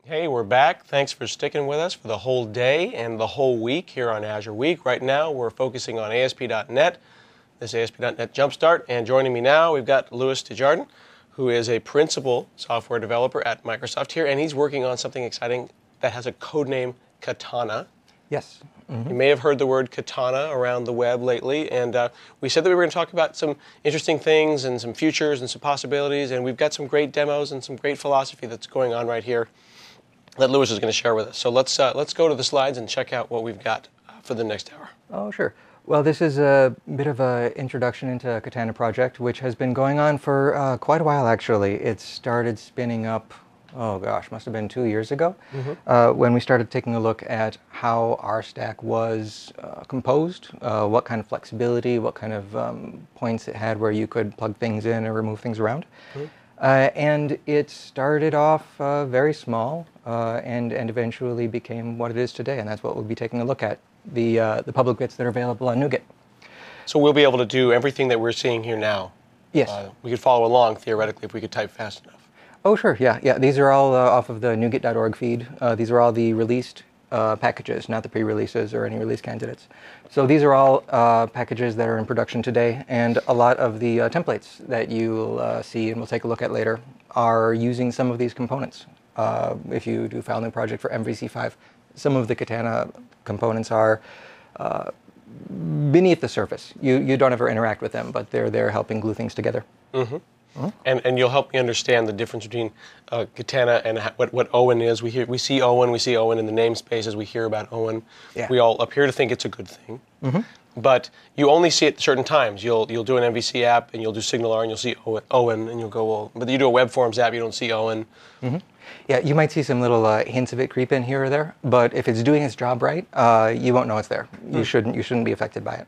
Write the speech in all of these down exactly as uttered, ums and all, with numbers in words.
Hey, we're back. Thanks for sticking with us for the whole day and the whole week here on Azure Week. Right now, we're focusing on A S P dot net, this A S P dot net Jumpstart. And joining me now, we've got Louis Desjardins, who is a principal software developer at Microsoft here, and he's working on something exciting that has a code name Katana. Yes. Mm-hmm. You may have heard the word Katana around the web lately, and uh, we said that we were going to talk about some interesting things and some futures and some possibilities, and we've got some great demos and some great philosophy that's going on right here that Louis is going to share with us. So let's uh, let's go to the slides and check out what we've got uh, for the next hour. Oh, sure. Well, this is a bit of an introduction into Katana project, which has been going on for uh, quite a while, actually. It started spinning up, oh gosh, must have been two years ago, mm-hmm. uh, when we started taking a look at how our stack was uh, composed, uh, what kind of flexibility, what kind of um, points it had where you could plug things in and remove things around. Mm-hmm. Uh, and it started off uh, very small uh, and, and eventually became what it is today, and that's what we'll be taking a look at, the, uh, the public bits that are available on NuGet. So we'll be able to do everything that we're seeing here now? Yes. Uh, we could follow along, theoretically, if we could type fast enough. Oh, sure, yeah. yeah. These are all uh, off of the NuGet dot org feed. Uh, these are all the released uh, packages, not the pre-releases or any release candidates. So these are all uh, packages that are in production today, and a lot of the uh, templates that you'll uh, see and we'll take a look at later are using some of these components. Uh, if you do file a new project for M V C five, some of the Katana components are uh, beneath the surface. You, you don't ever interact with them, but they're there helping glue things together. Mm-hmm. Mm-hmm. And, and you'll help me understand the difference between uh, Katana and ha- what, what Owen is. We hear we see Owen, we see Owen in the namespace as we hear about Owen. Yeah. We all appear to think it's a good thing. Mm-hmm. But you only see it at certain times. You'll you'll do an M V C app and you'll do SignalR and you'll see Owen, Owen and you'll go, well, but you do a web forms app, you don't see Owen. Mm-hmm. Yeah, you might see some little uh, hints of it creep in here or there, but if it's doing its job right, uh, you won't know it's there. You mm. shouldn't you shouldn't be affected by it.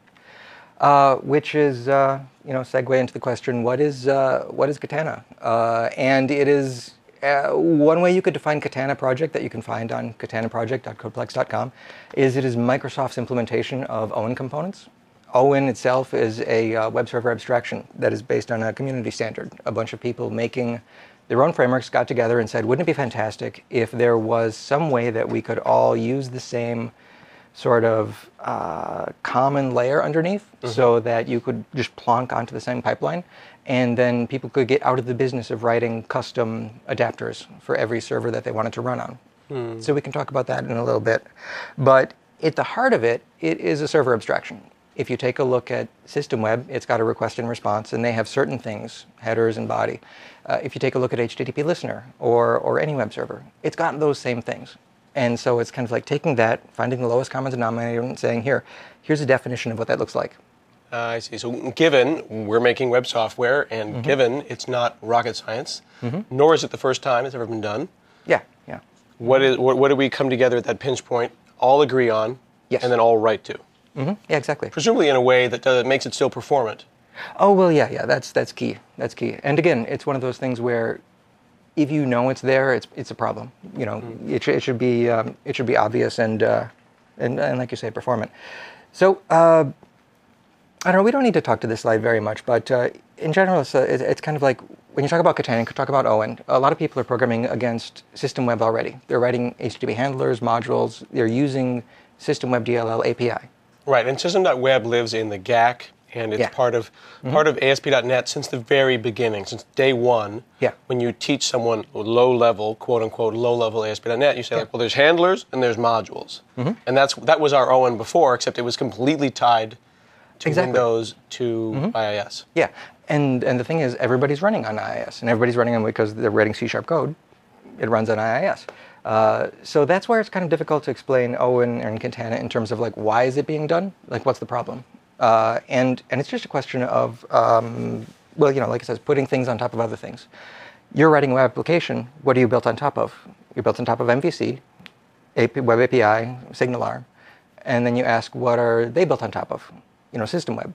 Uh, which is, uh, you know, segue into the question: what is uh, what is Katana? Uh, and it is uh, one way you could define Katana project that you can find on katana project dot codeplex dot com is it is Microsoft's implementation of Owen components. Owen itself is a uh, web server abstraction that is based on a community standard. A bunch of people making their own frameworks got together and said, wouldn't it be fantastic if there was some way that we could all use the same sort of uh, common layer underneath, mm-hmm. so that you could just plonk onto the same pipeline, and then people could get out of the business of writing custom adapters for every server that they wanted to run on. Mm. So we can talk about that in a little bit. But at the heart of it, it is a server abstraction. If you take a look at SystemWeb, it's got a request and response, and they have certain things, headers and body. Uh, if you take a look at H T T P Listener or, or any web server, it's got those same things. And so it's kind of like taking that, finding the lowest common denominator and saying, here, here's a definition of what that looks like. Uh, I see. So given we're making web software, and mm-hmm. given it's not rocket science, mm-hmm. nor is it the first time it's ever been done. Yeah, yeah. What is what, what do we come together at that pinch point, all agree on, yes. and then all write to? Mm-hmm. Yeah, exactly. Presumably in a way that uh, makes it still performant. Oh, well, yeah, yeah, that's that's key. That's key. And again, it's one of those things where if you know it's there, it's it's a problem. You know, mm. it, sh- it should be um, it should be obvious and uh, and and like you say, performant. So uh, I don't know. We don't need to talk to this slide very much, but uh, in general, it's, uh, it, it's kind of like when you talk about Katana, you talk about Owen. A lot of people are programming against SystemWeb already. They're writing H T T P handlers, modules. They're using SystemWeb D L L A P I. Right, and System.web lives in the G A C. And it's yeah. part of mm-hmm. part of A S P dot net since the very beginning, since day one. Yeah. When you teach someone low-level, quote-unquote, low-level A S P dot net, you say, yeah. like, well, there's handlers and there's modules. Mm-hmm. And that's that was our Owen before, except it was completely tied to exactly. Windows, to mm-hmm. I I S. Yeah, and and the thing is, everybody's running on I I S, and everybody's running on because they're writing C-sharp code. It runs on I I S. Uh, so that's where it's kind of difficult to explain Owen and Katana in terms of, like, why is it being done? Like, what's the problem? Uh, and, and it's just a question of, um, well, you know, like it says, putting things on top of other things. You're writing a web application. What are you built on top of? You're built on top of M V C, A P, Web A P I, SignalR. And then you ask, what are they built on top of? You know, SystemWeb.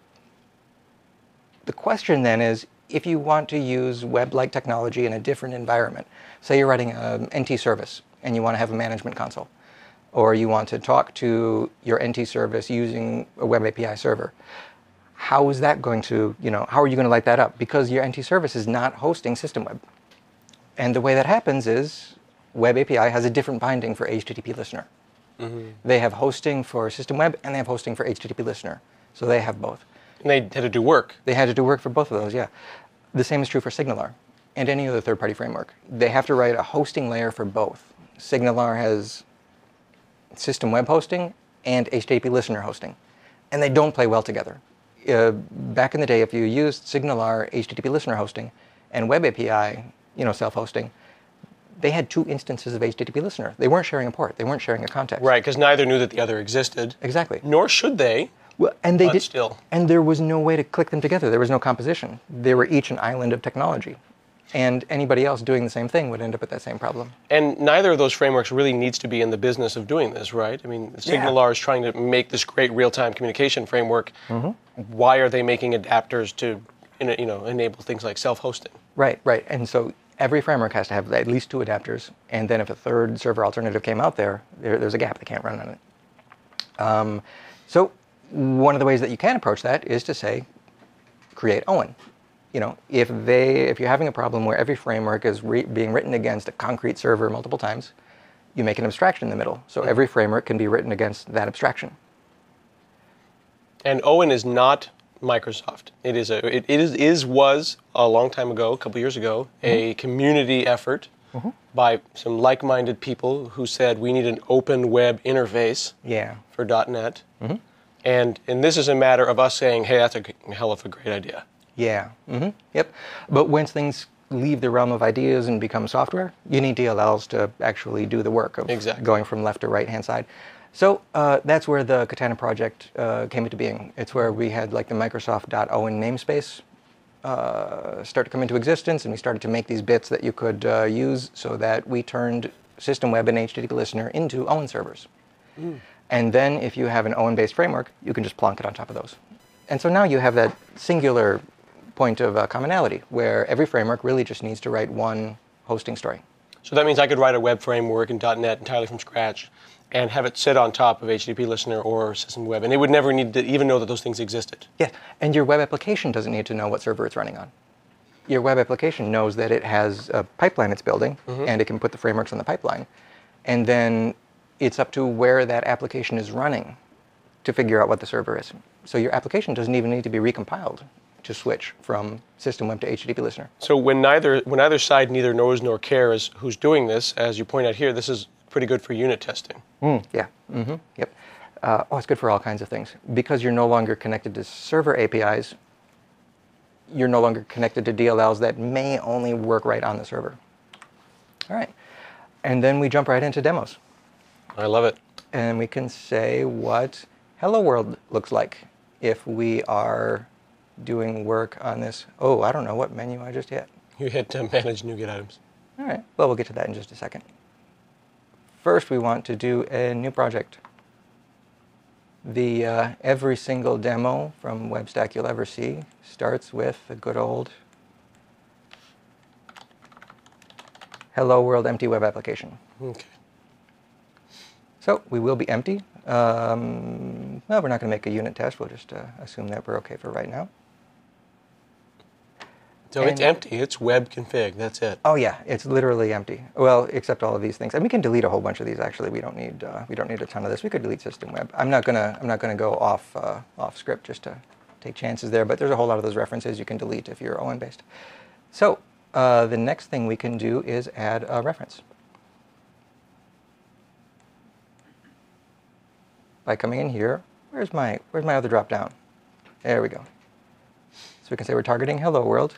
The question then is, if you want to use web-like technology in a different environment, say you're writing an N T service and you want to have a management console, or you want to talk to your N T service using a web A P I server. How is that going to, you know, how are you going to light that up? Because your N T service is not hosting SystemWeb. And the way that happens is Web A P I has a different binding for H T T P Listener. Mm-hmm. They have hosting for System Web, and they have hosting for H T T P Listener. So they have both. And they had to do work. They had to do work for both of those, yeah. The same is true for Signalar and any other third-party framework. They have to write a hosting layer for both. Signalar has System Web hosting and H T T P Listener hosting, and they don't play well together. Uh, back in the day, if you used Signalar H T T P Listener hosting and Web A P I, you know, self-hosting, they had two instances of H T T P Listener. They weren't sharing a port. They weren't sharing a context. Right, because neither knew that the other existed. Exactly. Nor should they. Well, and they but did. Still. And there was no way to click them together. There was no composition. They were each an island of technology. And anybody else doing the same thing would end up with that same problem. And neither of those frameworks really needs to be in the business of doing this, right? I mean, Signalar yeah. is trying to make this great real-time communication framework. Mm-hmm. Why are they making adapters to, you know, enable things like self-hosting? Right, right. And so every framework has to have at least two adapters. And then if a third server alternative came out there, there there's a gap. They can't run on it. Um, so one of the ways that you can approach that is to say, create Owen. You know, if they, if you're having a problem where every framework is re- being written against a concrete server multiple times, you make an abstraction in the middle. So mm-hmm. every framework can be written against that abstraction. And Owen is not Microsoft. It is a, it, it is, is was a long time ago, a couple years ago, mm-hmm. a community effort mm-hmm. by some like-minded people who said we need an open web interface yeah. for .NET. Mm-hmm. And and this is a matter of us saying, hey, that's a hell of a great idea. Yeah. Mm-hmm. Yep. But once things leave the realm of ideas and become software, you need D L Ls to actually do the work of exactly. going from left to right hand side. So uh, that's where the Katana project uh, came into being. It's where we had like the Microsoft.Owen namespace uh, start to come into existence, and we started to make these bits that you could uh, use so that we turned System Web and H T T P Listener into Owen servers. Mm. And then if you have an Owen-based framework, you can just plonk it on top of those. And so now you have that singular point of uh, commonality where every framework really just needs to write one hosting story. So that means I could write a web framework in .NET entirely from scratch and have it sit on top of H T T P Listener or System Web, and it would never need to even know that those things existed. Yeah, and your web application doesn't need to know what server it's running on. Your web application knows that it has a pipeline it's building, mm-hmm. and it can put the frameworks on the pipeline. And then it's up to where that application is running to figure out what the server is. So your application doesn't even need to be recompiled to switch from System Web to H T T P Listener. So when neither when either side neither knows nor cares who's doing this, as you point out here, this is pretty good for unit testing. Mm, yeah. Mm-hmm. Yep. Uh, oh, it's good for all kinds of things. Because you're no longer connected to server A P Is, you're no longer connected to D L Ls that may only work right on the server. All right. And then we jump right into demos. I love it. And we can say what Hello World looks like if we are doing work on this. Oh, I don't know what menu I just hit. You hit uh, Manage NuGet items. All right. Well, we'll get to that in just a second. First, we want to do a new project. The uh, every single demo from WebStack you'll ever see starts with a good old Hello World empty web application. Okay. So we will be empty. Um, no, we're not going to make a unit test. We'll just uh, assume that we're okay for right now. So and it's empty. It's web config. That's it. Oh yeah, it's literally empty. Well, except all of these things, and we can delete a whole bunch of these. Actually, we don't need uh, we don't need a ton of this. We could delete System Web. I'm not gonna I'm not gonna go off uh, off script just to take chances there. But there's a whole lot of those references you can delete if you're Owen based. So uh, the next thing we can do is add a reference by coming in here. Where's my where's my other drop down? There we go. So we can say we're targeting Hello World.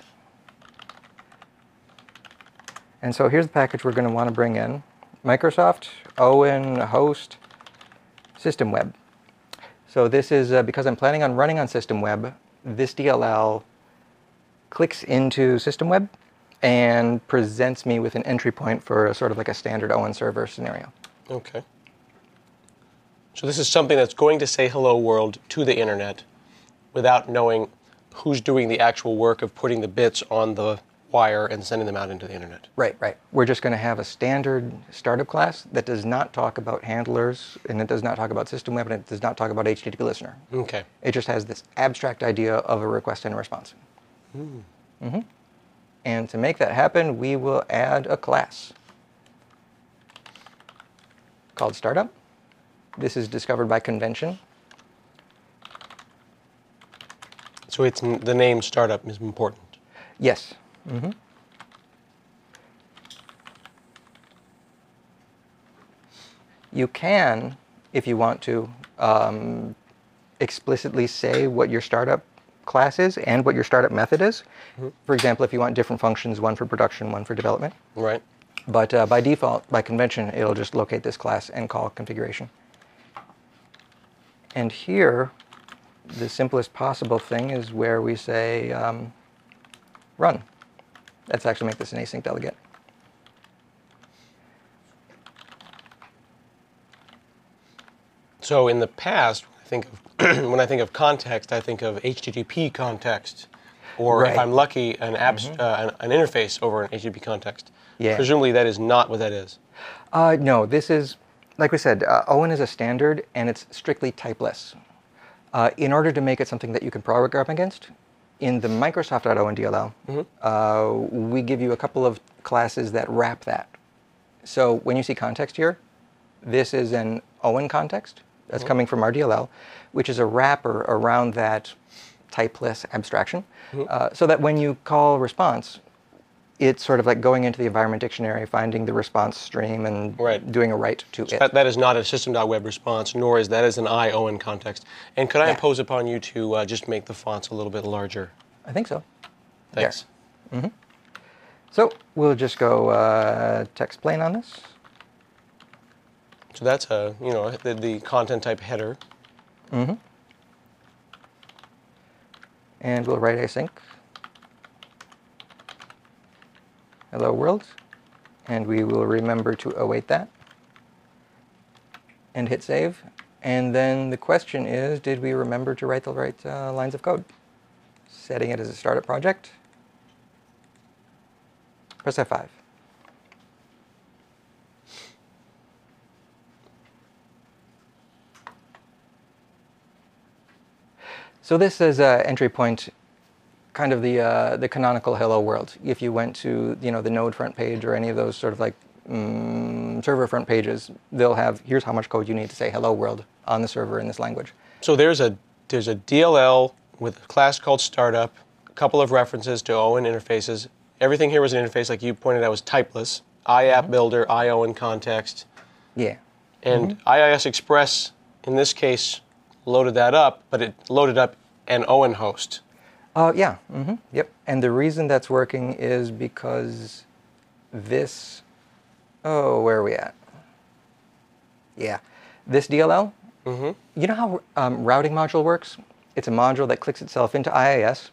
And so here's the package we're going to want to bring in. Microsoft, Owen, host, System Web. So this is, uh, because I'm planning on running on System Web, this D L L clicks into System Web and presents me with an entry point for a sort of like a standard Owen server scenario. Okay. So this is something that's going to say hello world to the internet without knowing who's doing the actual work of putting the bits on the wire and sending them out into the internet. Right, right. We're just going to have a standard startup class that does not talk about handlers, and it does not talk about System Web, and it does not talk about H T T P Listener. Okay. It just has this abstract idea of a request and a response. Mm. Mm-hmm. And to make that happen, we will add a class. called Startup. This is discovered by convention. So it's the name Startup is important. Yes. Mm-hmm. You can, if you want to, um, explicitly say what your startup class is and what your startup method is. Mm-hmm. For example, if you want different functions, one for production, one for development. Right. But uh, by default, by convention, it'll just locate this class and call configuration. And here, the simplest possible thing is where we say um, run. Let's actually make this an async delegate. So in the past, I think of when I think of context, I think of H T T P context, or right. if I'm lucky, an, abs- mm-hmm. uh, an, an interface over an H T T P context. Yeah. Presumably that is not what that is. Uh, no, this is, like we said, uh, Owen is a standard, and it's strictly typeless. Uh, in order to make it something that you can program against, in the Microsoft.Owen D L L, mm-hmm. uh, we give you a couple of classes that wrap that. So when you see context here, this is an Owen context that's mm-hmm. coming from our D L L, which is a wrapper around that typeless abstraction, mm-hmm. uh, so that when you call response, it's sort of like going into the environment dictionary, finding the response stream, and right. doing a write to so it. That, that is not a system.web response, nor is that is an I Owen context. And could I yeah. impose upon you to uh, just make the fonts a little bit larger? I think so. Thanks. Mm-hmm. So we'll just go uh, text plain on this. So that's a, you know, the, the content type header. Mm-hmm. And we'll write async. Hello world. And we will remember to await that. And hit save. And then the question is, did we remember to write the right uh, lines of code? Setting it as a startup project. Press F five. So this is an entry point, kind of the uh, the canonical hello world. If you went to you know the Node front page or any of those sort of like um, server front pages, they'll have here's how much code you need to say hello world on the server in this language. So there's a there's a D L L with a class called Startup, a couple of references to Owen interfaces. Everything here was an interface, like you pointed out, was typeless. I app mm-hmm. builder, I Owen context. Yeah. And mm-hmm. I I S Express, in this case, loaded that up, but it loaded up an Owen host. Uh, yeah. Mm-hmm. Yep. And the reason that's working is because this. Oh, where are we at? Yeah, this D L L. Mm-hmm. You know how um, routing module works? It's a module that clicks itself into I I S.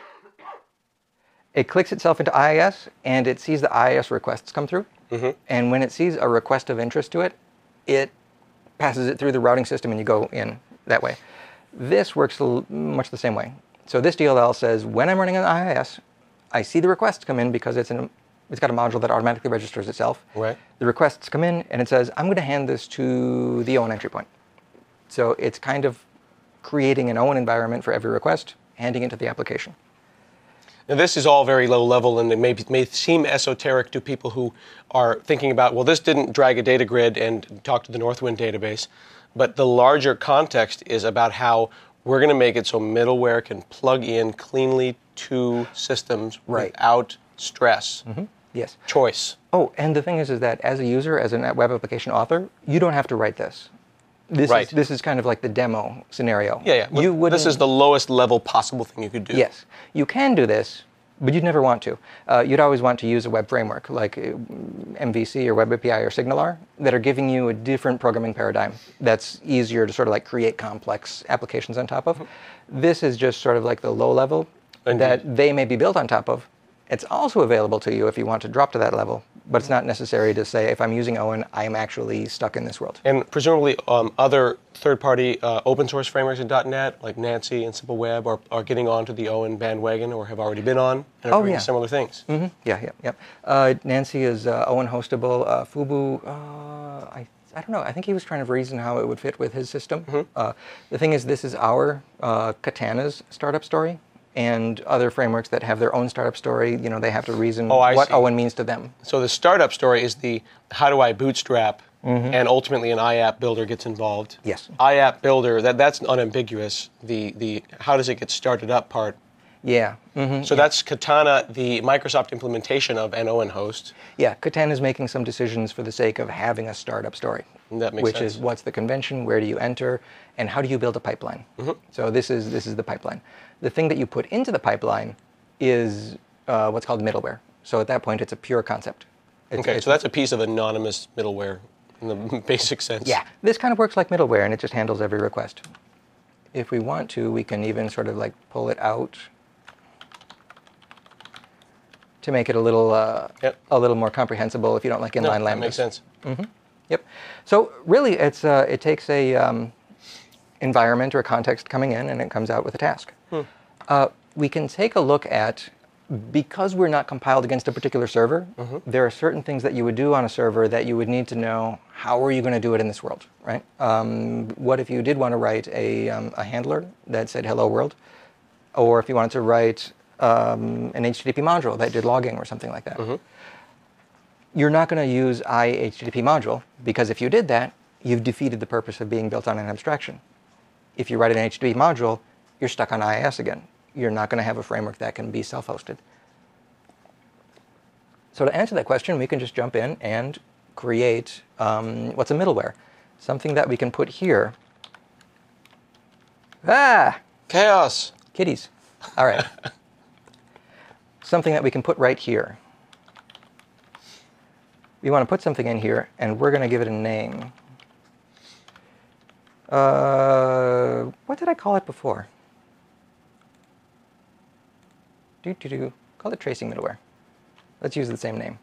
It clicks itself into I I S, and it sees the I I S requests come through. Mm-hmm. And when it sees a request of interest to it, it passes it through the routing system, and you go in that way. This works much the same way. So this D L L says, when I'm running an I I S, I see the requests come in because it's in, it's got a module that automatically registers itself. Right. The requests come in, and it says, I'm going to hand this to the Owen entry point. So it's kind of creating an Owen environment for every request, handing it to the application. Now, this is all very low level, and it may, may seem esoteric to people who are thinking about, well, this didn't drag a data grid and talk to the Northwind database. But the larger context is about how we're going to make it so middleware can plug in cleanly to systems right. without stress. Mm-hmm. Yes. Choice. Oh, and the thing is, is that as a user, as a web application author, you don't have to write this. This right. is this is kind of like the demo scenario. Yeah, yeah. You wouldn't, this is the lowest level possible thing you could do. Yes. You can do this, but you'd never want to. Uh, you'd always want to use a web framework like M V C or WebAPI or SignalR that are giving you a different programming paradigm that's easier to sort of like create complex applications on top of. Mm-hmm. This is just sort of like the low level Indeed. That they may be built on top of. It's also available to you if you want to drop to that level, but it's not necessary to say, if I'm using Owen, I am actually stuck in this world. And presumably um, other third-party uh, open source frameworks in dot net, like Nancy and Simple Web, are, are getting onto the Owen bandwagon or have already been on and are oh, doing yeah. similar things. Mm-hmm. Yeah, yeah, yeah. Uh, Nancy is uh, Owen hostable. Uh, Fubu, uh, I, I don't know. I think he was trying to reason how it would fit with his system. Mm-hmm. Uh, the thing is, this is our uh, Katana's startup story. And other frameworks that have their own startup story, you know, they have to reason oh, what see. Owen means to them. So the startup story is the how do I bootstrap Mm-hmm. and ultimately an I A P builder gets involved. Yes. I A P builder, that, that's unambiguous. The, the how does it get started up part. Yeah. Mm-hmm. So yeah. that's Katana, the Microsoft implementation of an Owen host. Yeah, Katana is making some decisions for the sake of having a startup story. That makes which sense. is what's the convention, where do you enter, and how do you build a pipeline. Mm-hmm. So this is this is the pipeline. The thing that you put into the pipeline is uh, what's called middleware. So at that point, it's a pure concept. It's, Okay, it's, so that's a piece of anonymous middleware in the basic sense. Yeah, this kind of works like middleware, and it just handles every request. If we want to, we can even sort of like pull it out to make it a little uh, yep. a little more comprehensible if you don't like inline no, lambdas. That makes sense. Mm-hmm. Yep. So really, it's uh, it takes a um, environment or a context coming in, and it comes out with a task. Hmm. Uh, we can take a look at, because we're not compiled against a particular server, mm-hmm. there are certain things that you would do on a server that you would need to know, how are you going to do it in this world, right? Um, what if you did want to write a, um, a handler that said hello world? Or if you wanted to write um, an H T T P module that did logging or something like that. Mm-hmm. You're not going to use I H T T P module, because if you did that, you've defeated the purpose of being built on an abstraction. If you write an H T T P module, you're stuck on I I S again. You're not going to have a framework that can be self-hosted. So to answer that question, we can just jump in and create um, what's a middleware, something that we can put here. Ah! Chaos! Kitties. All right. Something that we can put right here. We want to put something in here, and we're going to give it a name. Uh, what did I call it before? Do do do. Call it tracing middleware. Let's use the same name.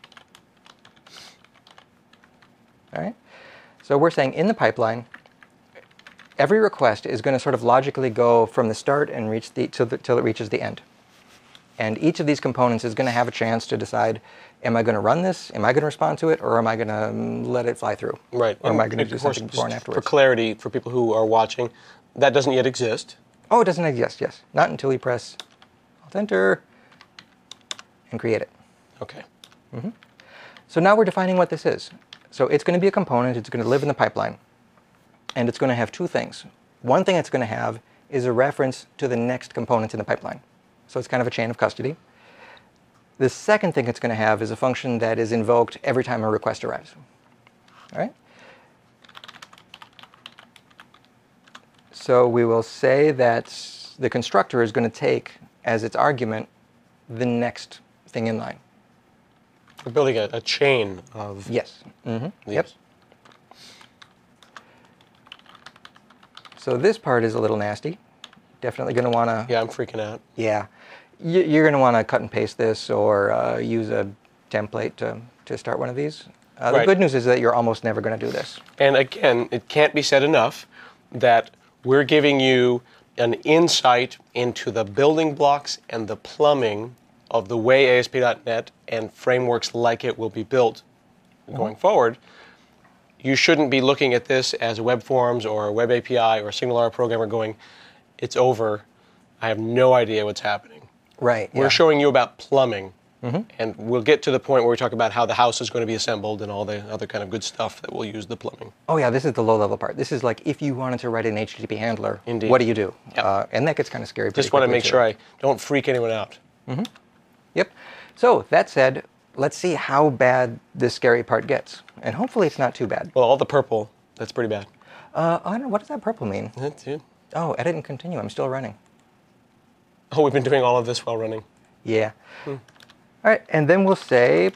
All right. So we're saying in the pipeline, every request is going to sort of logically go from the start and reach the till, the, till it reaches the end. And each of these components is going to have a chance to decide, am I going to run this? Am I going to respond to it? Or am I going to um, let it fly through? Right. Or am and I going to do course, something before and afterwards? For clarity, for people who are watching, that doesn't yet exist. Oh, it doesn't exist, yes. Not until you press Alt-Enter and create it. Okay. Mm-hmm. So now we're defining what this is. So it's going to be a component. It's going to live in the pipeline. And it's going to have two things. One thing it's going to have is a reference to the next component in the pipeline. So it's kind of a chain of custody. The second thing it's going to have is a function that is invoked every time a request arrives. All right? So we will say that the constructor is going to take as its argument the next thing in line. We're building a, a chain of... Yes. Mm-hmm. These. Yep. So this part is a little nasty. Definitely going to want to... Yeah, I'm freaking out. Yeah. You're going to want to cut and paste this, or uh, use a template to, to start one of these. Uh, the Right. good news is that you're almost never going to do this. And again, it can't be said enough that we're giving you an insight into the building blocks and the plumbing of the way A S P dot net and frameworks like it will be built going mm-hmm. forward. You shouldn't be looking at this as a web forms or a web A P I or a SignalR programmer going, it's over, I have no idea what's happening. Right. We're yeah. showing you about plumbing, mm-hmm. and we'll get to the point where we talk about how the house is going to be assembled and all the other kind of good stuff that will use the plumbing. Oh yeah, this is the low-level part. This is like if you wanted to write an H T T P handler, Indeed. what do you do? Yep. Uh, and that gets kind of scary. Just want to make too. sure I don't freak anyone out. Mm-hmm. Yep. So that said, let's see how bad this scary part gets. And hopefully it's not too bad. Well, all the purple, that's pretty bad. Uh, I don't know, what does that purple mean? That's it. Oh, edit and continue. I'm still running. Oh, we've been doing all of this while running. Yeah. Hmm. All right, and then we'll say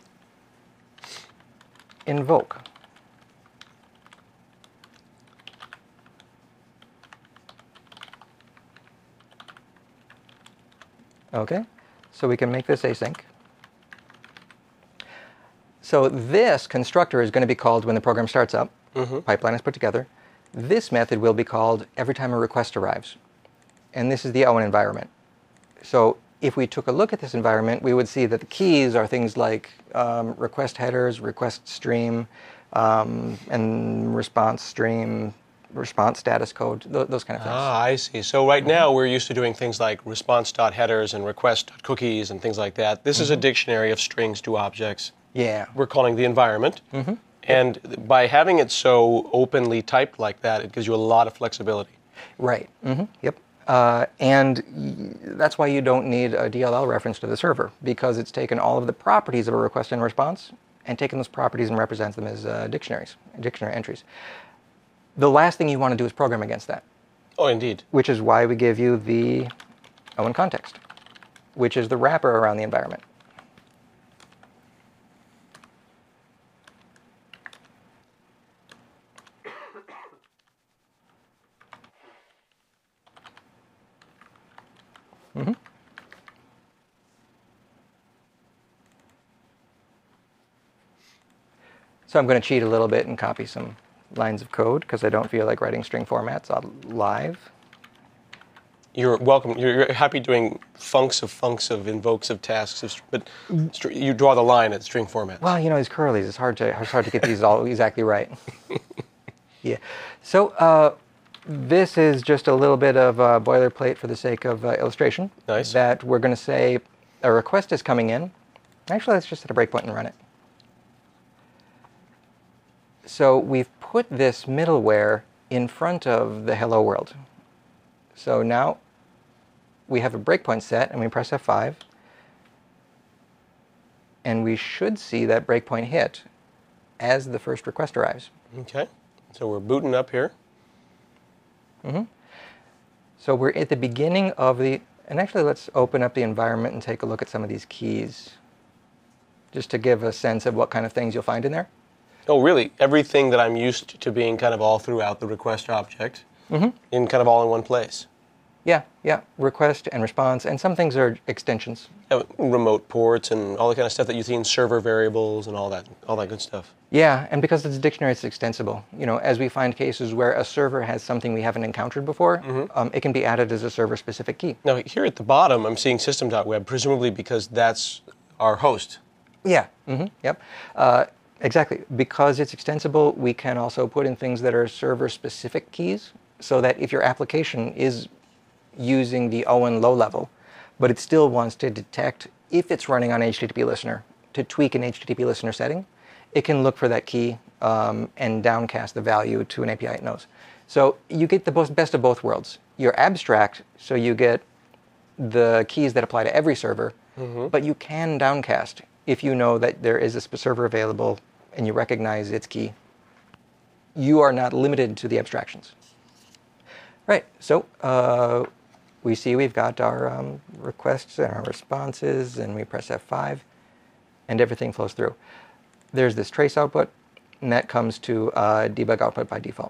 invoke. Okay, so we can make this async. So this constructor is going to be called when the program starts up. Mm-hmm. Pipeline is put together. This method will be called every time a request arrives. And this is the Owen environment. So if we took a look at this environment, we would see that the keys are things like um, request headers, request stream, um, and response stream, response status code, th those kind of things. Ah, I see. So right now we're used to doing things like response.headers and request.cookies and things like that. This mm-hmm. is a dictionary of strings to objects. Yeah. We're calling the environment. Mm-hmm. And by having it so openly typed like that, it gives you a lot of flexibility. Right. Mm-hmm. Yep. Uh, and y- that's why you don't need a D L L reference to the server, because it's taken all of the properties of a request and response and taken those properties and represents them as uh, dictionaries, dictionary entries. The last thing you want to do is program against that. Oh, indeed. Which is why we give you the O N context, which is the wrapper around the environment. Mm-hmm. So I'm going to cheat a little bit and copy some lines of code because I don't feel like writing string formats on live. You're welcome. You're, you're happy doing funcs of funcs of invokes of tasks, of, but str- you draw the line at string formats. Well, you know, these curlies, it's hard to, it's hard to get these all exactly right. Yeah. So uh, this is just a little bit of uh, boilerplate for the sake of uh, illustration. Nice. That we're going to say a request is coming in. Actually, let's just set a breakpoint and run it. So we've put this middleware in front of the hello world. So now we have a breakpoint set, and we press F five. And we should see that breakpoint hit as the first request arrives. Okay. So we're booting up here. Mm-hmm. So we're at the beginning of the... And actually, let's open up the environment and take a look at some of these keys, just to give a sense of what kind of things you'll find in there. Oh, really? Everything that I'm used to being kind of all throughout the request object, mm-hmm. in kind of all in one place. Yeah, yeah. Request and response, and some things are extensions. Yeah, remote ports and all the kind of stuff that you see in server variables and all that, all that good stuff. Yeah, and because it's a dictionary, it's extensible. You know, as we find cases where a server has something we haven't encountered before, mm-hmm. um, it can be added as a server-specific key. Now, here at the bottom, I'm seeing system.web, presumably because that's our host. Yeah. Mm-hmm. Yep. Uh, Exactly. Because it's extensible, we can also put in things that are server-specific keys, so that if your application is using the O N low level, but it still wants to detect if it's running on H T T P Listener, to tweak an H T T P Listener setting, it can look for that key um, and downcast the value to an A P I it knows. So you get the best of both worlds. You're abstract, so you get the keys that apply to every server, mm-hmm. but you can downcast if you know that there is a server available and you recognize its key. You are not limited to the abstractions. Right, so uh, we see we've got our um, requests and our responses, and we press F five, and everything flows through. There's this trace output, and that comes to uh, debug output by default.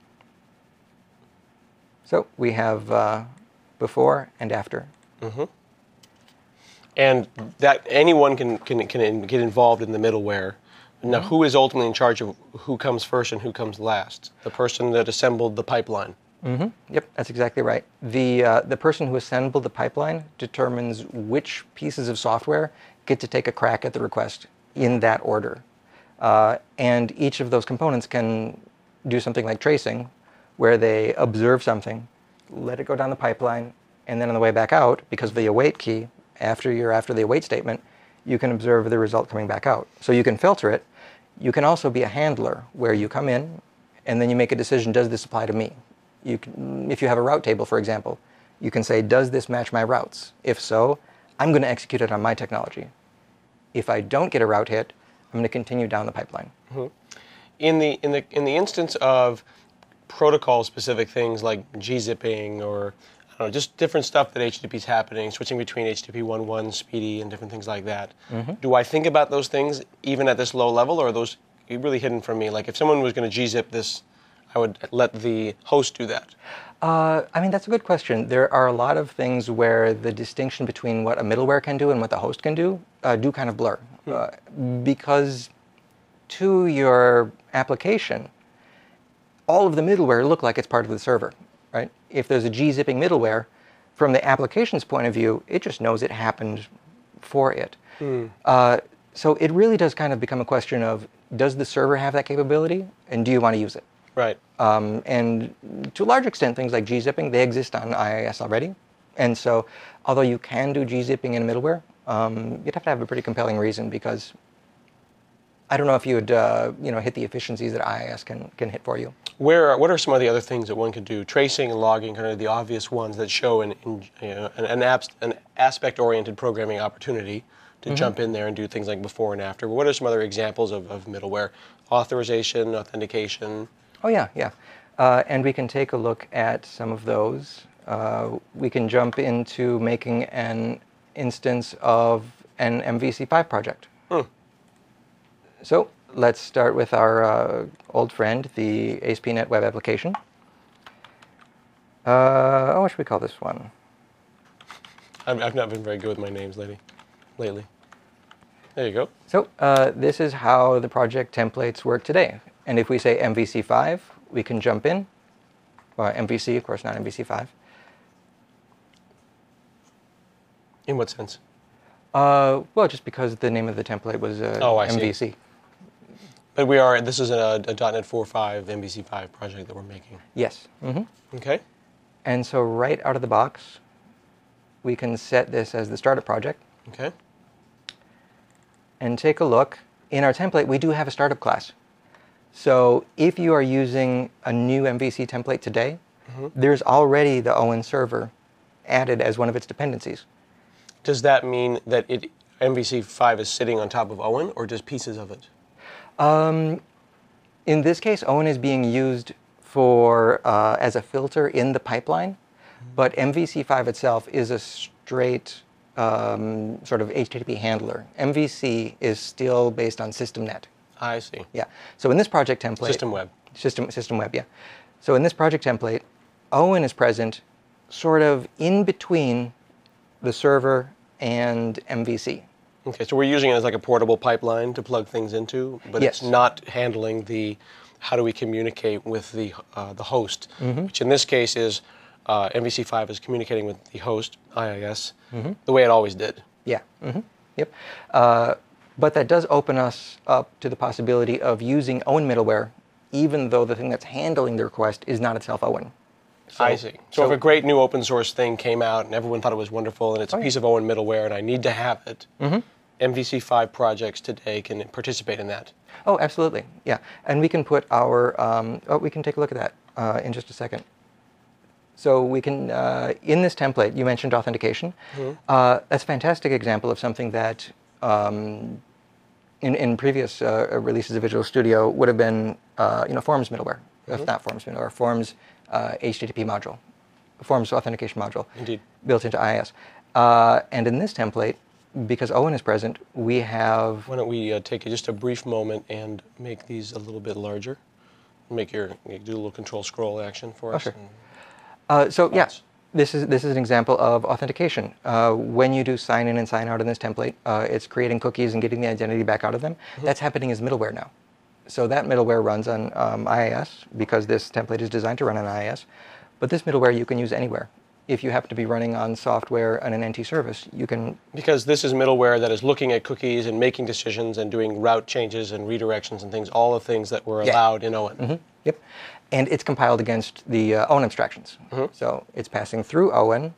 So we have uh, before and after. Mm-hmm. And that anyone can, can, can get involved in the middleware. Now, mm-hmm. who is ultimately in charge of who comes first and who comes last? The person that assembled the pipeline. Mm-hmm. Yep, that's exactly right. The, uh, the person who assembled the pipeline determines which pieces of software get to take a crack at the request in that order. Uh, and each of those components can do something like tracing, where they observe something, let it go down the pipeline, and then on the way back out, because of the await key, after you're after the await statement, you can observe the result coming back out. So you can filter it. You can also be a handler, where you come in, and then you make a decision, does this apply to me? You can, if you have a route table, for example, you can say, does this match my routes? If so, I'm going to execute it on my technology. If I don't get a route hit, I'm going to continue down the pipeline. Mm-hmm. In the in the in the instance of protocol-specific things like gzipping or I don't know, just different stuff that H T T P is happening, switching between H T T P one point one, Speedy, and different things like that. Mm-hmm. Do I think about those things even at this low level, or are those really hidden from me? Like if someone was going to gzip this, I would let the host do that. Uh, I mean, that's a good question. There are a lot of things where the distinction between what a middleware can do and what the host can do uh, do kind of blur. Hmm. Uh, because to your application, all of the middleware look like it's part of the server, right? If there's a gzipping middleware, from the application's point of view, it just knows it happened for it. Hmm. Uh, so it really does kind of become a question of, does the server have that capability, and do you want to use it? Right. Um, and to a large extent, things like gzipping, they exist on I I S already. And so, although you can do gzipping in a middleware, um, you'd have to have a pretty compelling reason, because I don't know if you would uh, you know, hit the efficiencies that I I S can, can hit for you. Where are, what are some of the other things that one could do? Tracing and logging, kind of the obvious ones that show an, in, you know, an, an, abs, an aspect-oriented programming opportunity to mm-hmm. jump in there and do things like before and after. But what are some other examples of, of middleware? Authorization, authentication? Oh, yeah, yeah. Uh, and we can take a look at some of those. Uh, we can jump into making an instance of an M V C five project. Hmm. So let's start with our uh, old friend, the A S P dot net web application. Uh, oh, what should we call this one? I've, I've not been very good with my names lately. lately. There you go. So uh, this is how the project templates work today. And if we say M V C five, we can jump in. Well, M V C, of course, not M V C five. In what sense? Uh, well, just because the name of the template was uh, oh, I M V C. See. But we are, this is a, a .NET four point five M V C five project that we're making. Yes. Mm-hmm. Okay. And so right out of the box, we can set this as the startup project. Okay. And take a look. In our template, we do have a startup class. So if you are using a new M V C template today, mm-hmm. there's already the Owen server added as one of its dependencies. Does that mean that it, M V C five is sitting on top of Owen, or just pieces of it? Um, in this case, Owen is being used for uh, as a filter in the pipeline, mm-hmm. but M V C five itself is a straight um, sort of H T T P handler. M V C is still based on SystemNet. I see. Yeah. So in this project template... System web. System, system web, yeah. So in this project template, Owen is present sort of in between the server and M V C. Okay, so we're using it as like a portable pipeline to plug things into, but yes. it's not handling the how do we communicate with the uh, the host, mm-hmm. which in this case is uh, M V C five is communicating with the host, I I S, mm-hmm. the way it always did. Yeah. Mm-hmm. Yep. Uh, but that does open us up to the possibility of using Owen middleware, even though the thing that's handling the request is not itself Owen. So, I see. So, so if a great new open source thing came out and everyone thought it was wonderful and it's a oh, piece yeah. of Owen middleware and I need to have it, mm-hmm. M V C five projects today can participate in that. Oh, absolutely. Yeah. And we can put our, um, oh, we can take a look at that uh, in just a second. So we can, uh, in this template, you mentioned authentication. Mm-hmm. Uh, that's a fantastic example of something that um, in, in previous uh, releases of Visual Studio would have been, uh, you know, Forms middleware, mm-hmm. if not Forms middleware, Forms uh, H T T P module, Forms authentication module. Indeed. Built into I I S. Uh, and in this template, because Owen is present, we have... Why don't we uh, take just a brief moment and make these a little bit larger? Make your, do a little control scroll action for oh, us. Sure. Uh, so yeah, this is this is an example of authentication. Uh, when you do sign in and sign out in this template, uh, it's creating cookies and getting the identity back out of them. Mm-hmm. That's happening as middleware now. So that middleware runs on um, I I S because this template is designed to run on I I S. But this middleware you can use anywhere. If you happen to be running on software on an N T service, you can... Because this is middleware that is looking at cookies and making decisions and doing route changes and redirections and things, all the things that were allowed yeah. in Owen. Mm-hmm. Yep. And it's compiled against the uh, Owen abstractions. Mm-hmm. So it's passing through Owen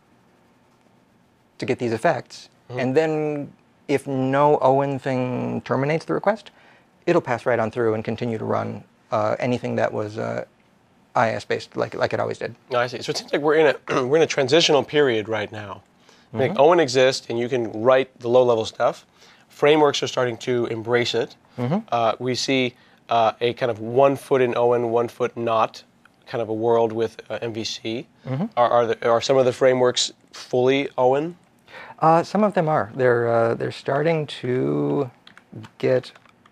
to get these effects. Mm-hmm. And then if no Owen thing terminates the request, it'll pass right on through and continue to run uh, anything that was uh, I I S-based, like like it always did. Oh, I see. So it seems like we're in a we're in a transitional period right now. Mm-hmm. Like Owen exists, and you can write the low-level stuff. Frameworks are starting to embrace it. Mm-hmm. Uh, we see uh, a kind of one foot in Owen, one foot not, kind of a world with uh, M V C. Mm-hmm. Are are, the, are some of the frameworks fully Owen? Uh, some of them are. They're uh, they're starting to get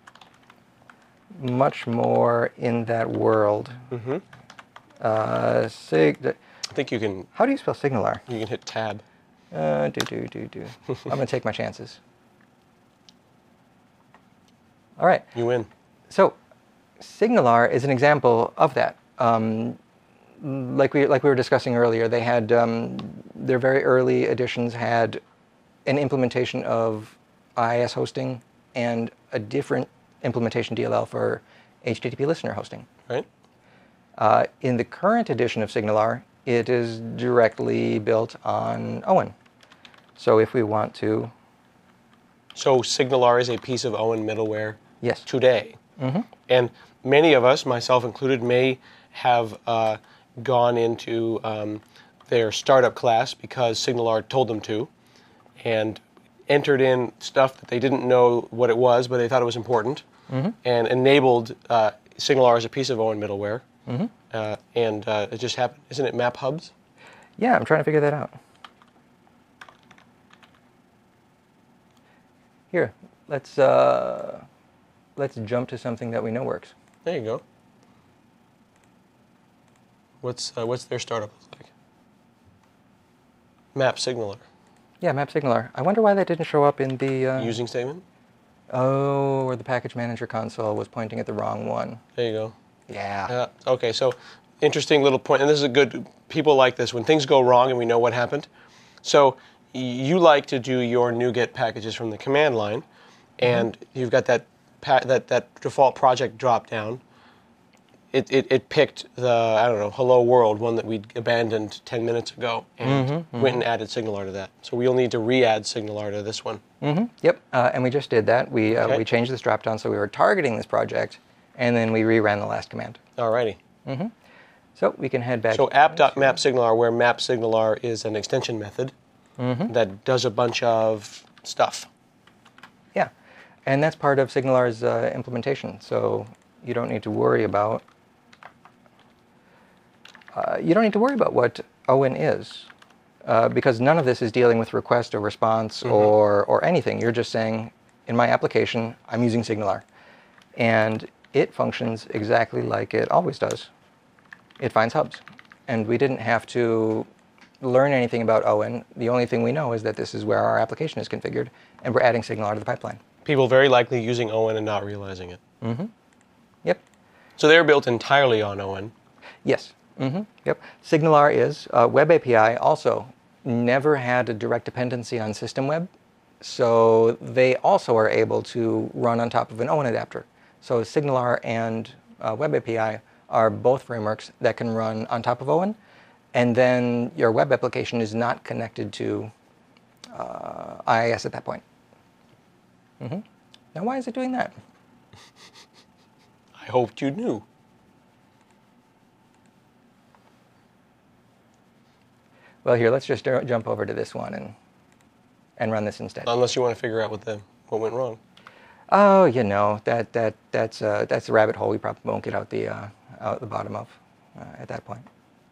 much more in that world. Mm-hmm. Uh, sig. I think you can. How do you spell Signalar? You can hit tab. Uh, do do do do. I'm gonna take my chances. All right. You win. So, Signalar is an example of that. Um, like we like we were discussing earlier, they had um, their very early editions had an implementation of I I S hosting and a different implementation D L L for H T T P listener hosting. Right. Uh, in the current edition of Signalar, it is directly built on Owen. So if we want to... So Signalar is a piece of Owen middleware Yes. today. Mm-hmm. And many of us, myself included, may have uh, gone into um, their startup class because SignalR told them to, and entered in stuff that they didn't know what it was, but they thought it was important, mm-hmm. and enabled uh, SignalR as a piece of Owen middleware. Mm-hmm. uh, and uh, it just happened. Isn't it Map Hubs? Yeah, I'm trying to figure that out. Here, let's uh, let's jump to something that we know works. There you go. What's uh, what's their startup look like? Map Signaler. Yeah, Map Signaler. I wonder why that didn't show up in the uh, Using statement? Oh, or the package manager console was pointing at the wrong one. There you go. Yeah. Uh, okay, so interesting little point, and this is a good, people like this, when things go wrong and we know what happened. So you like to do your NuGet packages from the command line, and mm-hmm. you've got that pa that, that default project drop down. It, it, it picked the, I don't know, Hello World, one that we'd abandoned ten minutes ago, and mm-hmm, mm-hmm. went and added SignalR to that. So we'll need to re-add SignalR to this one. Mm-hmm. Yep, uh, and we just did that. We, uh, okay. we changed this drop-down so we were targeting this project, and then we reran the last command. Alrighty. Mm-hmm. So we can head back. So app.mapSignalR, where mapSignalR is an extension method mm-hmm. that does a bunch of stuff. Yeah, and that's part of SignalR's uh, implementation, so you don't need to worry about Uh, you don't need to worry about what Owen is, uh, because none of this is dealing with request or response mm-hmm. or, or anything. You're just saying, in my application, I'm using SignalR. And it functions exactly like it always does. It finds hubs. And we didn't have to learn anything about Owen. The only thing we know is that this is where our application is configured, and we're adding SignalR to the pipeline. People very likely using Owen and not realizing it. Mm-hmm. Yep. So they're built entirely on Owen. Yes. Mm-hmm. Yep. SignalR is. Uh, Web A P I also never had a direct dependency on system web, so they also are able to run on top of an Owen adapter. So SignalR and uh, Web A P I are both frameworks that can run on top of Owen, and then your web application is not connected to uh, I I S at that point. Mm-hmm. Now, why is it doing that? I hoped you knew. Well, here, let's just jump over to this one and and run this instead. Unless you want to figure out what the what went wrong. Oh, you know, that that that's uh, that's a rabbit hole we probably won't get out the uh, out the bottom of uh, at that point.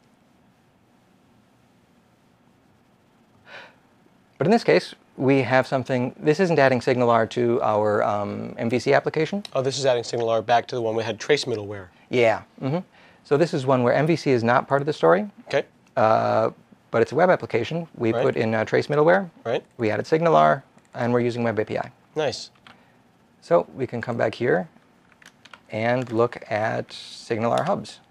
But in this case, we have something. This isn't adding SignalR to our um, M V C application. Oh, this is adding SignalR back to the one we had trace middleware. Yeah. Mm-hmm. So this is one where M V C is not part of the story. Okay. Uh, but it's a web application. We right. put in uh, trace middleware. Right. We added SignalR, and we're using Web A P I. Nice. So we can come back here and look at SignalR hubs.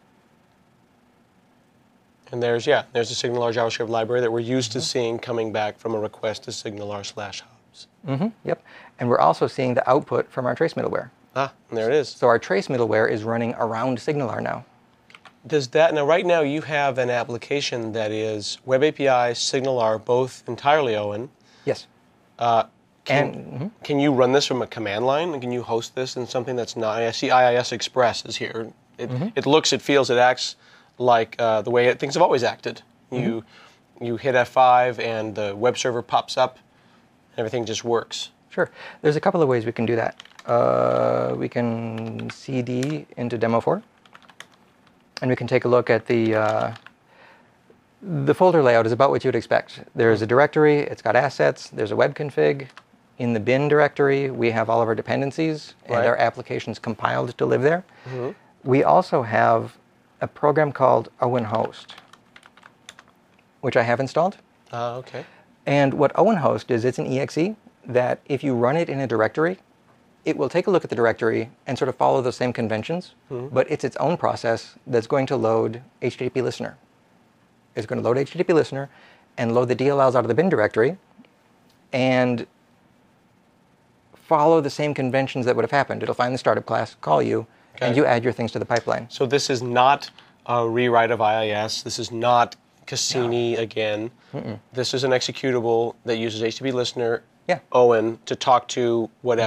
And there's, yeah, there's a SignalR JavaScript library that we're used mm-hmm. to seeing coming back from a request to SignalR slash hubs. Mm-hmm. Yep. And we're also seeing the output from our trace middleware. Ah, and there it is. So our trace middleware is running around SignalR now. Does that, now right now you have an application that is Web A P I, SignalR, both entirely Owen. Yes. Uh, can, and, mm-hmm. can you run this from a command line? Can you host this in something that's not, I see I I S Express is here. It, mm-hmm. it looks, it feels, it acts like uh, the way it, things have always acted. Mm-hmm. You you hit F five and the web server pops up, and everything just works. Sure. There's a couple of ways we can do that. Uh, we can C D into demo four. And we can take a look at the, uh, the folder layout is about what you'd expect. There's a directory, it's got assets, there's a web config. In the bin directory, we have all of our dependencies and right. our applications compiled to live there. Mm-hmm. We also have a program called Owen Host, which I have installed. Uh, okay. And what Owen Host is, it's an E X E that if you run it in a directory, it will take a look at the directory and sort of follow those same conventions, mm-hmm. but it's its own process that's going to load H T T P Listener. It's going to load H T T P Listener and load the D L Ls out of the bin directory and follow the same conventions that would have happened. It'll find the startup class, call you, okay. and you add your things to the pipeline. So this is not a rewrite of I I S. This is not Cassini no. again. Mm-mm. This is an executable that uses H T T P Listener, yeah. Owen, to talk to whatever. Mm-hmm.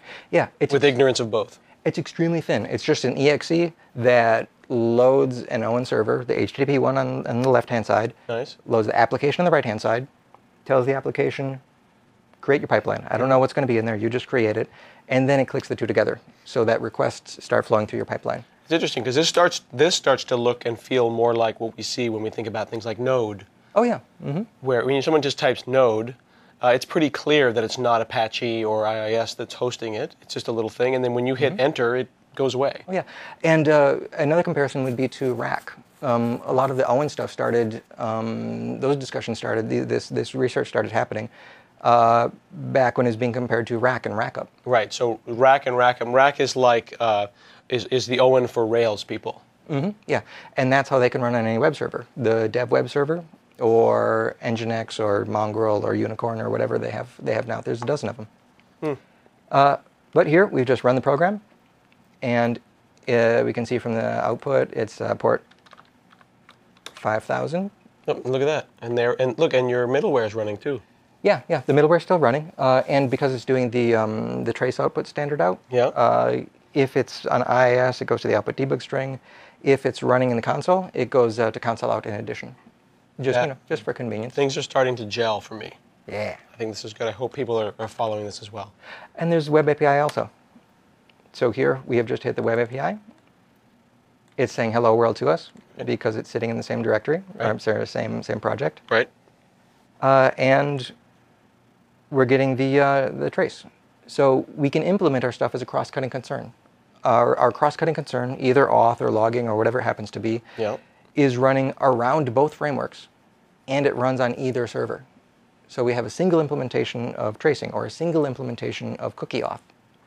Yeah. It's with ignorance of both. It's extremely thin. It's just an E X E that loads an Owen server, the H T T P one on, on the left-hand side, nice. loads the application on the right-hand side, tells the application, create your pipeline. I don't know what's going to be in there. You just create it. And then it clicks the two together so that requests start flowing through your pipeline. It's interesting because this starts, this starts to look and feel more like what we see when we think about things like Node. Oh, yeah. Mm-hmm. Where when someone just types Node, uh, it's pretty clear that it's not Apache or I I S that's hosting it. It's just a little thing. And then when you hit mm-hmm. enter, it goes away. Oh, yeah. And uh, another comparison would be to Rack. Um, a lot of the Owen stuff started, um, those discussions started, the, this, this research started happening uh, back when it was being compared to Rack and Rackup. Right. So Rack and Rackup. Rack is like, uh, is, is the Owen for Rails people. Mm-hmm. Yeah. And that's how they can run on any web server. The dev web server or Nginx or Mongrel or Unicorn or whatever they have, they have now. There's a dozen of them. Hmm. Uh, but here, we've just run the program. And uh, we can see from the output, it's uh, port five thousand. Oh, look at that. And there, and look, and your middleware is running too. Yeah, yeah, the middleware is still running. Uh, and because it's doing the um, the trace output standard out, yeah. Uh, if it's on I I S, it goes to the output debug string. If it's running in the console, it goes uh, to console out in addition. Just, yeah. you know, just for convenience. Things are starting to gel for me. Yeah. I think this is good. I hope people are, are following this as well. And there's Web A P I also. So here, we have just hit the Web A P I. It's saying hello world to us because it's sitting in the same directory, right. or sorry, same same project. Right. Uh, and we're getting the uh, the trace. So we can implement our stuff as a cross-cutting concern. Our, our cross-cutting concern, either auth or logging or whatever it happens to be, yeah. is running around both frameworks, and it runs on either server. So we have a single implementation of tracing or a single implementation of cookie auth.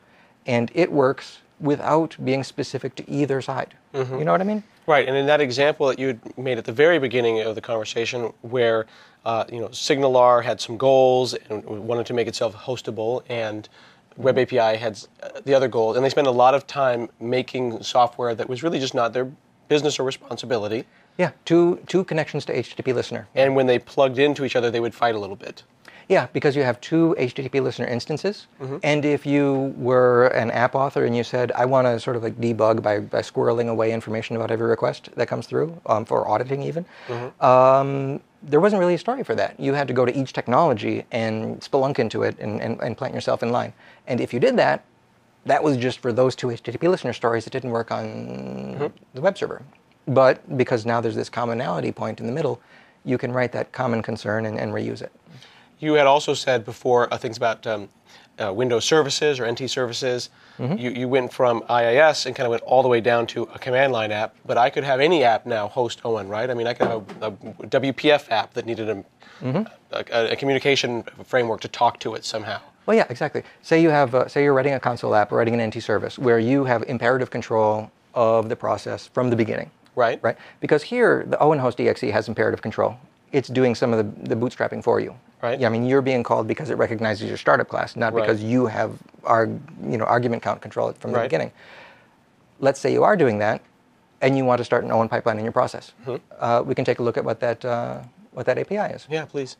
And it works without being specific to either side. Mm-hmm. You know what I mean? Right. And in that example that you had made at the very beginning of the conversation, where uh, you know SignalR had some goals and wanted to make itself hostable, and Web A P I had the other goal, and they spent a lot of time making software that was really just not their business or responsibility. Yeah. Two two connections to H T T P Listener. And when they plugged into each other, they would fight a little bit. Yeah, because you have two H T T P Listener instances, mm-hmm. and if you were an app author and you said, I want to sort of like debug by, by squirreling away information about every request that comes through, um, for auditing even, mm-hmm. um, there wasn't really a story for that. You had to go to each technology and spelunk into it and, and, and plant yourself in line. And if you did that, that was just for those two H T T P Listener stories. It didn't work on mm-hmm. the web server. But because now there's this commonality point in the middle, you can write that common concern and, and reuse it. You had also said before uh, things about um, uh, Windows services or N T services. Mm-hmm. You, you went from I I S and kind of went all the way down to a command line app. But I could have any app now host Owen, right? I mean, I could have a, a W P F app that needed a, mm-hmm. a, a communication framework to talk to it somehow. Well, yeah, exactly. Say you have, uh, say you're writing a console app or writing an N T service where you have imperative control of the process from the beginning. Right. Right. Because here, the Owen host E X E has imperative control. It's doing some of the, the bootstrapping for you. Right. Yeah, I mean, you're being called because it recognizes your startup class, not right. because you have our, you know, argument count control from the right. beginning. Let's say you are doing that, and you want to start an Owen pipeline in your process. Mm-hmm. Uh, we can take a look at what that uh, what that A P I is. Yeah, please.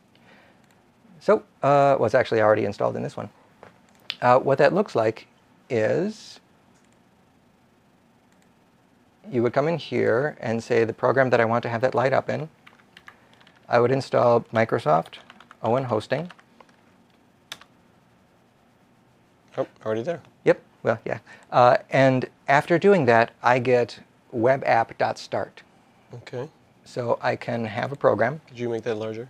So, uh, well, it's actually already installed in this one. Uh, what that looks like is you would come in here and say the program that I want to have that light up in. I would install Microsoft Owen Hosting. Oh, already there. Yep. Well, yeah. Uh, and after doing that, I get webapp.start. Okay. So I can have a program. Could you make that larger?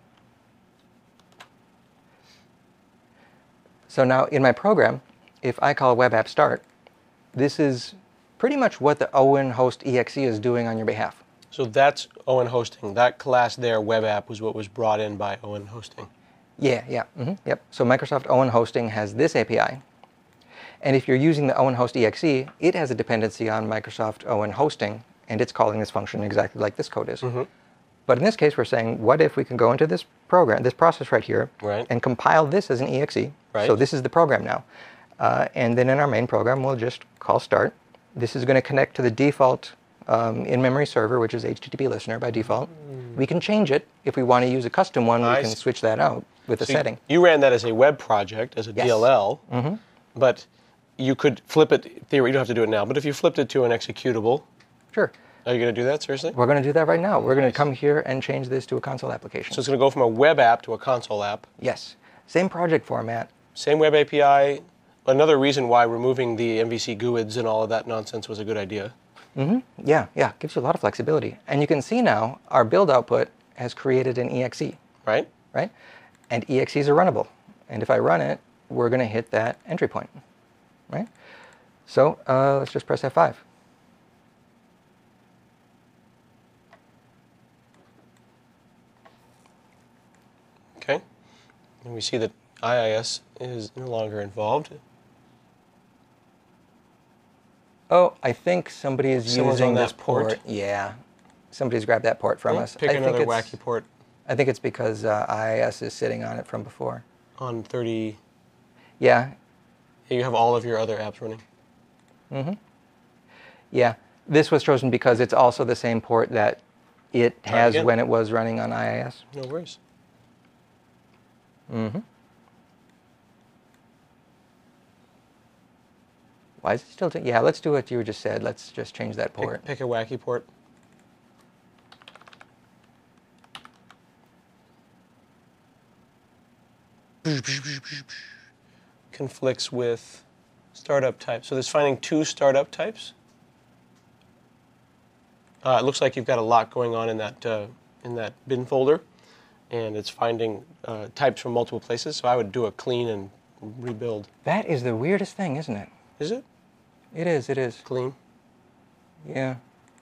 So now in my program, if I call web app start, this is pretty much what the Owen host E X E is doing on your behalf. So that's Owen hosting. That class there, web app, was what was brought in by Owen hosting. Yeah, yeah, mm-hmm, yep. So Microsoft Owen hosting has this A P I. And if you're using the Owen host E X E, it has a dependency on Microsoft Owen hosting, and it's calling this function exactly like this code is. Mm-hmm. But in this case, we're saying, what if we can go into this program, this process right here, right. and compile this as an E X E? Right. So this is the program now. Uh, and then in our main program, we'll just call start. This is going to connect to the default um, in-memory server, which is H T T P Listener by default. Mm. We can change it. If we want to use a custom one, I we can see. switch that out with a so setting. You ran that as a web project, as a yes. D L L, mm-hmm. but you could flip it, theory, you don't have to do it now, but if you flipped it to an executable, Sure. are you going to do that, seriously? We're going to do that right now. We're going to come here and change this to a console application. So it's going to go from a web app to a console app. Yes. Same project format. Same web A P I. Another reason why removing the M V C GUIDs and all of that nonsense was a good idea. Mm-hmm. Yeah, yeah. Gives you a lot of flexibility. And you can see now our build output has created an E X E. Right? Right? And E X Es are runnable. And if I run it, we're going to hit that entry point. Right? So uh, let's just press F five. Okay. And we see that I I S is no longer involved. Oh, I think somebody is Someone's using on that this port. port. Yeah. Somebody's grabbed that port from Yeah, us. Pick I think another it's- wacky port I think it's because uh, I I S is sitting on it from before. on thirty. Yeah. You have all of your other apps running. Mm-hmm. Yeah. This was chosen because it's also the same port that it Try it has again. when it was running on I I S. No worries. Mm-hmm. Why is it still? T- yeah, let's do what you just said. Let's just change that port. Pick, pick a wacky port. Conflicts with startup type. So there's finding two startup types. Uh, it looks like you've got a lot going on in that uh, in that bin folder, and it's finding uh, types from multiple places. So I would do a clean and rebuild. That is the weirdest thing, isn't it? Is it It is. It is. clean? Yeah.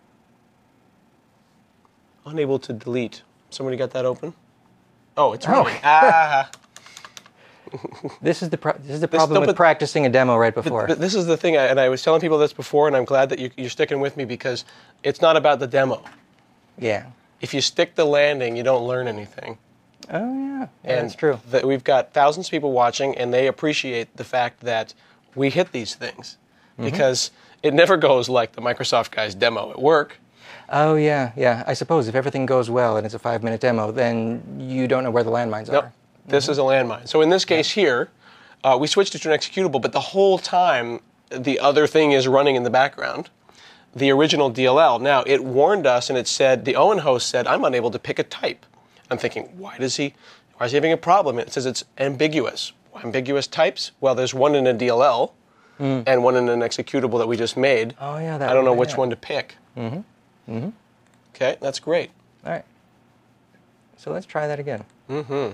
Unable to delete. Somebody got that open? Oh, it's Oh. running. Ah. This is the pro- this is the This- problem no, with but- practicing a demo right before. But this is the thing, I, and I was telling people this before, and I'm glad that you, you're sticking with me because it's not about the demo. yeah. If you stick the landing, you don't learn anything. Oh yeah. Yeah, And that's true. that we've got thousands of people watching, and they appreciate the fact that we hit these things because it never goes like the Microsoft guys' demo at work. Oh yeah, yeah. I suppose if everything goes well and it's a five-minute demo, then you don't know where the landmines No, are. this is a landmine. So in this case here, uh, we switched it to an executable, but the whole time the other thing is running in the background. The original D L L. Now, it warned us and it said, the Owen host said, I'm unable to pick a type. I'm thinking, why does he, why is he having a problem? It says it's ambiguous. Ambiguous types? Well, there's one in a D L L and one in an executable that we just made. Oh yeah, that I don't know one, which yeah. one to pick. Mm-hmm. Mm-hmm. Okay, that's great. All right. So let's try that again. Mm-hmm.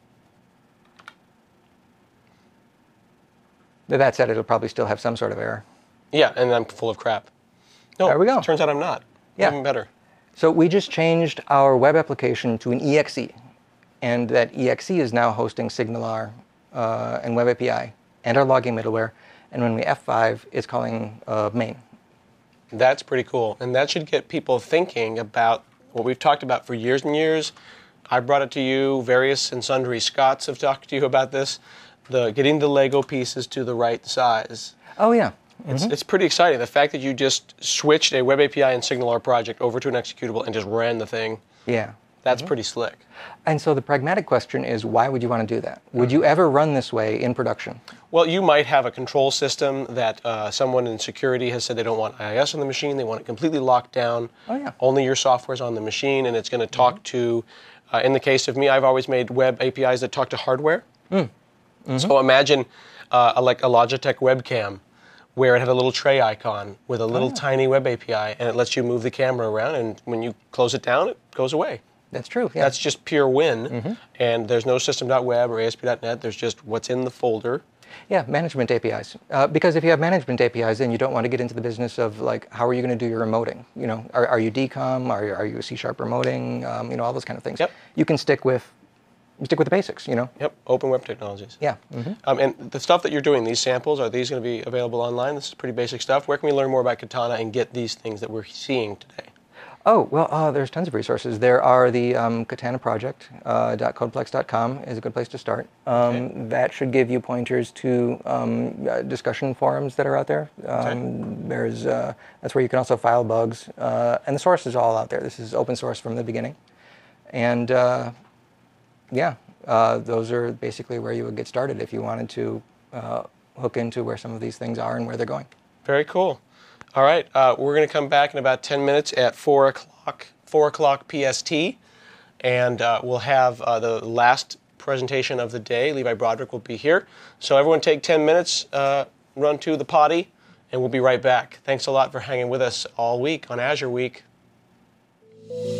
That said, it'll probably still have some sort of error. Yeah, and I'm full of crap. No, There we go. Turns out I'm not. Yeah. Even better. So we just changed our web application to an E X E, and that E X E is now hosting SignalR uh, and Web A P I and our logging middleware. And when we F five, it's calling uh, main. That's pretty cool. And that should get people thinking about what we've talked about for years and years. I brought it to you. Various and sundry Scots have talked to you about this. The getting the Lego pieces to the right size. Oh yeah. It's, it's pretty exciting. The fact that you just switched a Web A P I and SignalR project over to an executable and just ran the thing, Yeah. that's pretty slick. And so the pragmatic question is, why would you want to do that? Would you ever run this way in production? Well, you might have a control system that uh, someone in security has said they don't want I I S on the machine. They want it completely locked down. Oh, yeah. Only your software's on the machine, and it's going to talk to, uh, in the case of me, I've always made web A P Is that talk to hardware. So imagine uh, a, like a Logitech webcam where it had a little tray icon with a little tiny web A P I, and it lets you move the camera around, and when you close it down, it goes away. That's true. Yeah. That's just pure win, and there's no system dot web or A S P dot net. There's just what's in the folder. Yeah, management A P Is. Uh, because if you have management A P Is, then you don't want to get into the business of like, how are you going to do your remoting? You know, are, are you D COM? Are, you- are you C sharp remoting? Um, you know, all those kind of things. Yep. You can stick with, you stick with the basics. You know. Yep, open web technologies. Yeah. Mm-hmm. Um, and the stuff that you're doing, these samples, are these going to be available online? This is pretty basic stuff. Where can we learn more about Katana and get these things that we're seeing today? Oh, well, uh, there's tons of resources. There are the um, Katana project, uh, .codeplex dot com is a good place to start. Um, Okay. That should give you pointers to um, uh, discussion forums that are out there. Um, Okay. There's uh, that's where you can also file bugs, uh, and the source is all out there. This is open source from the beginning, and uh, yeah, uh, those are basically where you would get started if you wanted to uh, hook into where some of these things are and where they're going. Very cool. All right, uh, we're going to come back in about ten minutes at four o'clock, four o'clock P S T, and uh, we'll have uh, the last presentation of the day. Levi Broderick will be here. So everyone take ten minutes, uh, run to the potty, and we'll be right back. Thanks a lot for hanging with us all week on Azure Week.